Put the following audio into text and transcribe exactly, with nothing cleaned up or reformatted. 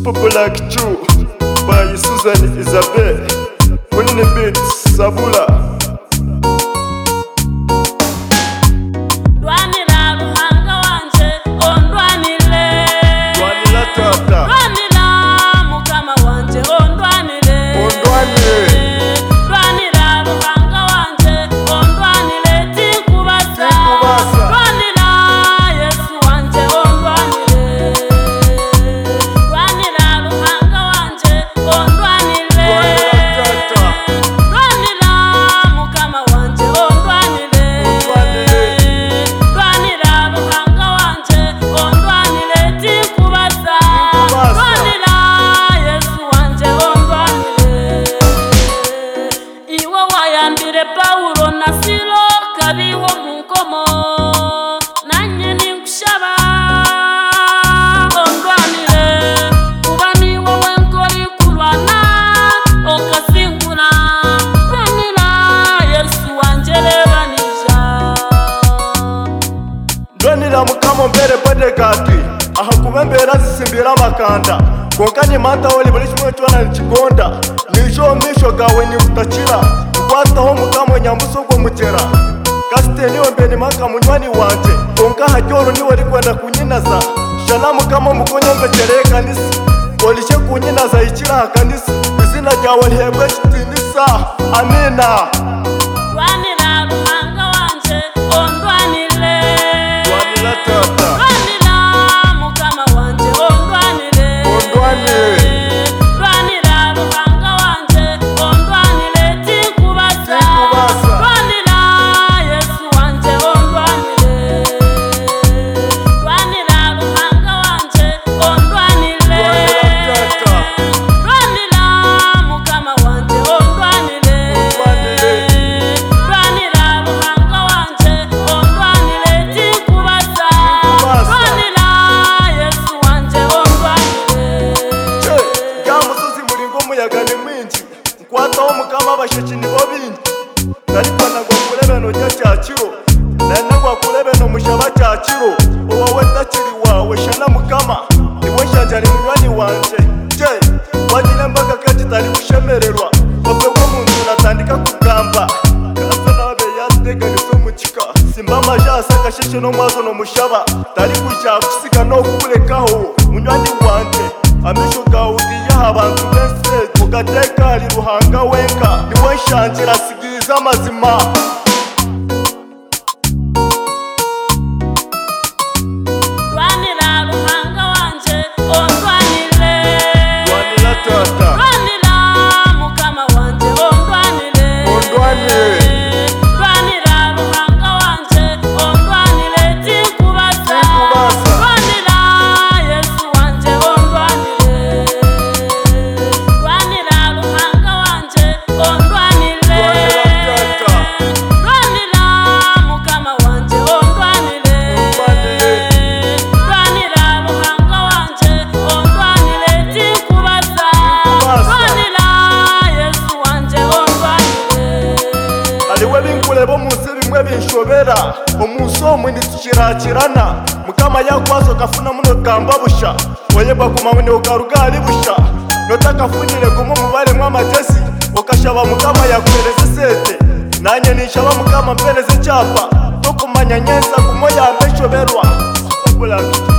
Super Black two by Susan Isabel. Winning the beat, Sabula. Paulo na Silo kariho munkomo nanye ninkushaba ondwanire kuba ni wowe nkori kurwana okasingura ndwanira Yesu wanje lebanija ndwanira mukamo mbere bodyguard aha kubembera zisimbira amakanda konkanye mata woli buri kimwe cyona n'ikigonda nijo misho gawe ni utakira kwataho mukamo nyamusogo mugera kasite niwe mbeni maka munywani wanje konka hajyoro niwe rikwenda kunyinaza shana mukamo mukonyombe kereka nisi olishe kunyinaza ikira kanisi izina ryawe rihebwe kitindisa amina rwanira ruhanga wanje ondwanire rwanira tata rwanira mukama wanje ondwanire ondwanire kwataho mukama abashiki nibo bindi ariko nagwa kurebe no nya cyakiro nagwa kurebe no mushaba cyakiro wowe ndakiri wawe shana mukama niwe shanjari munywani wanje je wagira mbaga kaje tari gushemererwa bose bwo munzu natandika kugamba kasa nabe yateganya somukika simba majasa kasheshe no mwazo no mushaba tari kushaka kusiga no kurekaho munywani wanje amisho gaudiya abantu bese ugateka ari ruhanga wenka niwe shanjira sigiza amazima rwanira ruhanga wanje ondwanire rwanira tata rwanira mukama wanje ondwanire ondwanire rwanira ruhanga wanje ondwanire tikubaza rwanira Yesu wanje ondwanire rwanira ruhanga wanje ondwanire rwanira mukama wanje ondwanire rwanira ruhanga wanje ondwanire tikubaza rwanira Yesu wanje ondwanire aliwe binkule bo munsi bimwe binshobera umunsi omwe nitukirakirana mukama yakwaso kafuna muno gamba busha oyeba kumamune ukarugari busha notakafunire gumu mubare mw'amatesi ukashaba mukama yakuhereze sete nanye nishaba mukama mpereze cyapa to kumanya nyenza kumo yambeshoberwa.